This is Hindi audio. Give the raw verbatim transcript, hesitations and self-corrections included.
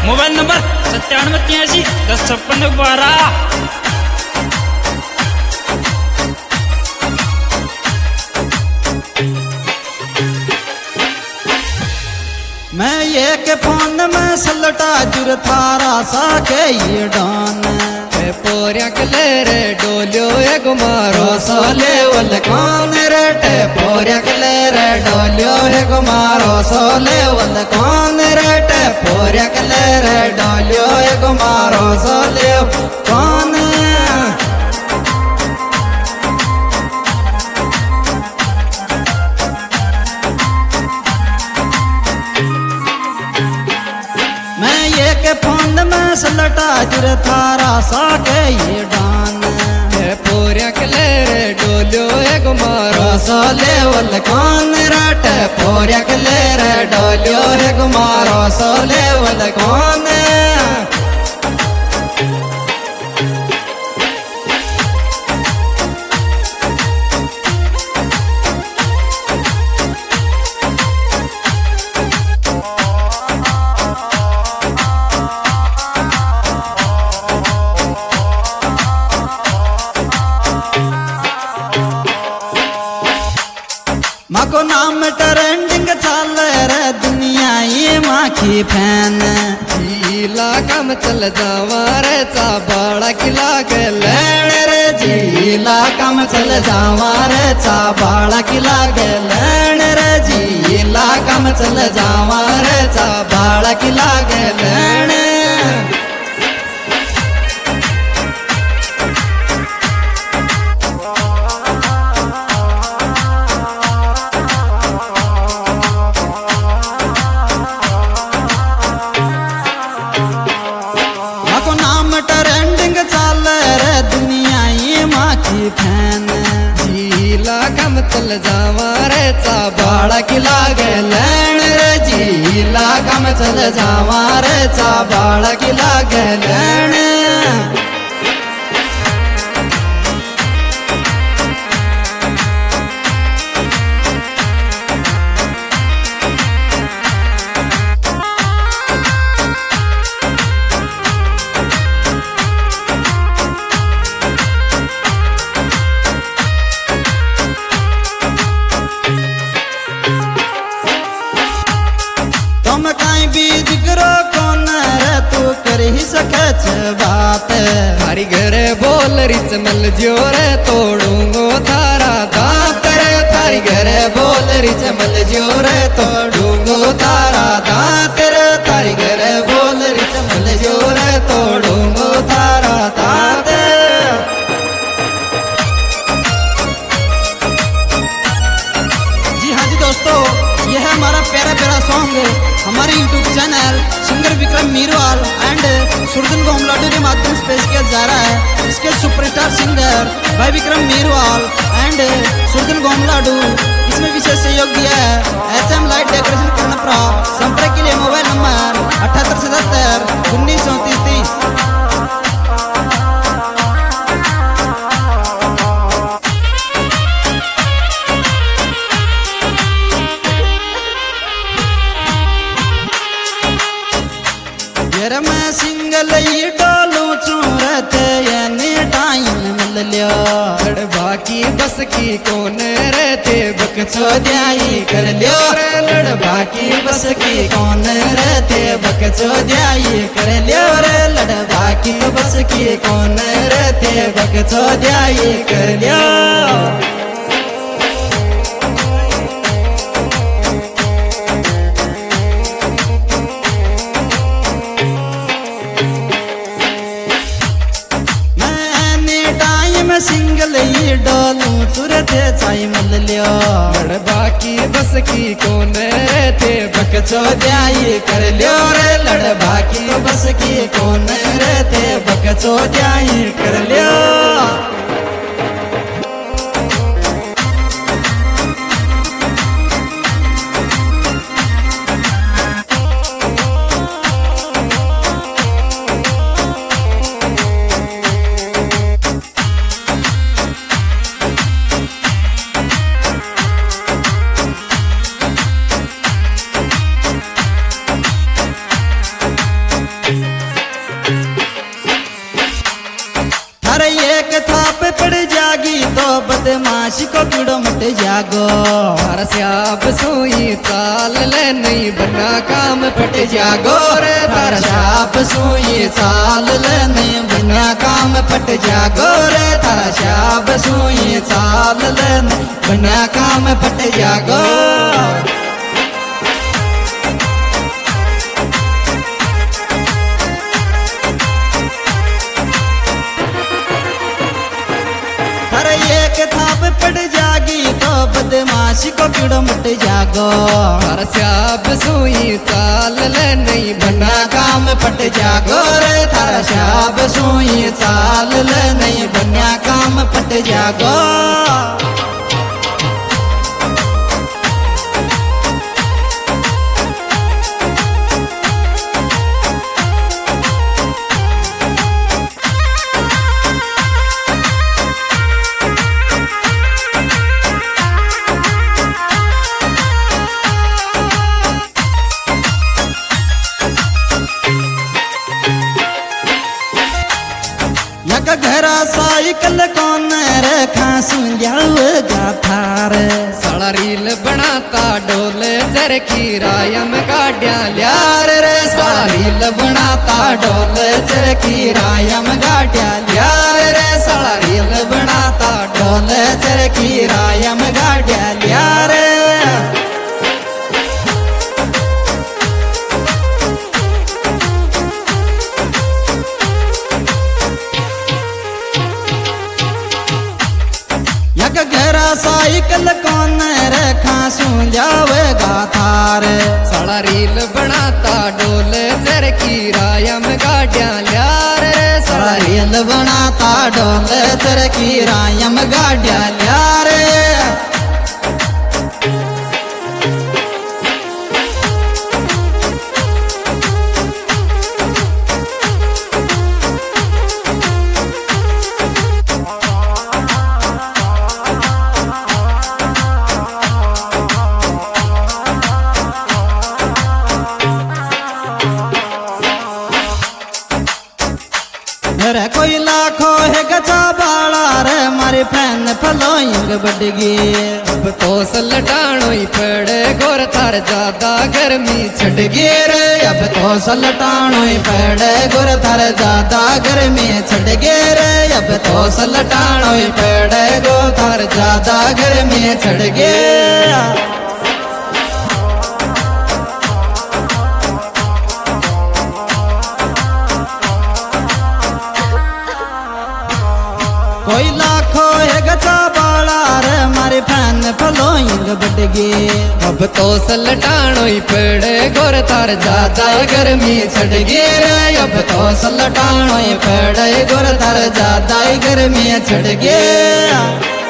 मोबाइल नंबर सत्तानवे तिरासी दस छप्पन बारह। मैं ये के फोन में सलटा जुर थारा सा के ये डान पोरिया कले रे डोलियो एक मारो सोले वल कौन रे टे पोरिया कले रे डोलियो एक मारो सोले वल कौन रे टे पोरिया कले रे डोलियो एक मारो सोले कौन। के फोन में सलटा जुर थारा सा के ये डान पोरिया कले रे डोलियो एक मारो सोले वल कौन रट पोरिया कले रे डोलियो एक मारो सोले वल कौन। माको नाम ट्रेंडिंग चल रे दुनिया ये माखी फैन झीला कम चल जावा रे चा बाड़ा किला के लैण रे झीला कम चल जावा रे चा बाड़ा किला के लैण रे झीला कम चल जावा रे चा बाड़ा किला के लैण। ट्रेंडिंग चल रे दुनिया ये माखी फैन झीला कम चल जावा रे चा बाड़ा किला गे लैण रे झीला कम चल जावा रे चा बाड़ा किला गे लैण। तुम कहीं भी जिक्रो कौन रे तू कर ही सकच बात थारी घरे बोल रिच मल जो रे तोड़ूंगो थारा दांत रे थारी घरे बोल रिच मल जो रे तोड़ूंगो तारा दांत रे थारी घरे बोल रिच मल जो रे तोड़ूंगो तारा दांत। जी हाँ जी दोस्तों, यह है हमारा प्यारा प्यारा सॉन्ग हमारे YouTube channel singer Vikram Meerwal and Surjan Gomladu के माध्यम से पेश किया जा रहा है। इसके सुपरस्टार सिंगर भाई विक्रम मीरवाल एंड सुरजन गोमलाडू इसमें विशेष सहयोग दिया है H M light decoration Karanpura. संपर्क के लिए मोबाइल नंबर अठहत्तर सतहत्तर उन्नीस चौंतीस तीस। मैं सिंगल ये डालू चूरत यानी टाइम मिल लिया बाकी बस की कौन रहते बकचो द्याई कर लियो रे लड़ बाकी बस की कौन रहते बकचो द्याई कर लियो रे लड़ बाकी बस की कौन रहते बकचो द्याई कर लियो। सिंगल ये डालू तुरते चाई मल लियो बाकी बस की कौन रहते बकचो द्याई कर लियो रे लड़ बाकी बस की कौन रहते बकचो द्याई कर लियो। तो बदमाशी को कीड़ो मट जागो। थारा श्याप सोई चाल ले नहीं बना काम फट जागो रे। तारा शाप सोई चाल ले नहीं बना काम फट जागो रे। तारा शाप सोई चाल ले नहीं बना काम फट जागो। अरे एक थाप पड़ जागी तो बदमाशी को कीड़ो मट जागो। थारा श्याप सोई चाल ले नहीं बना काम पट जागो रे। थारा शाप सोई चाल ले नहीं बना काम पट जागो। घरा साइकिल कौन रखा सुझावेगा थार। साला रील बनाता डोले चरखी रायम गाड्या यार रे। साला रील बनाता डोले चरखी रायम गाड्या यार रे। साला रील बनाता डोले चरखी रायम गाड्या यार। घरा साइकिल कौन रखा सुझावेगा थार। साला रील बनाता डोले चरखी रायम गाड्या यार रे। साला रील बनाता डोले चरखी रायम गाड्या यार। रे कोई लाखों है गचा बाड़ा रे मारे फैन फलोइंग बडगी। अब तो सलटाणो ही पड़े गोर थार ज्यादा गर्मी छट गे रे। अब तो सलटाणो ही पड़े गोर थार ज्यादा गर्मी छट गे रे। अब तो सलटाणो ही पड़े गो थार ज्यादा गर्मी छट गे। कोई लाखों है गचा बाड़ा रे मारे फैन फलोइंग बडगी। अब तो सलटाणो ही पड़े गोर थार ज्यादा गर्मी छट गे रे। अब तो सलटाणो ही पड़े गोर थार ज्यादा गर्मी छट गे।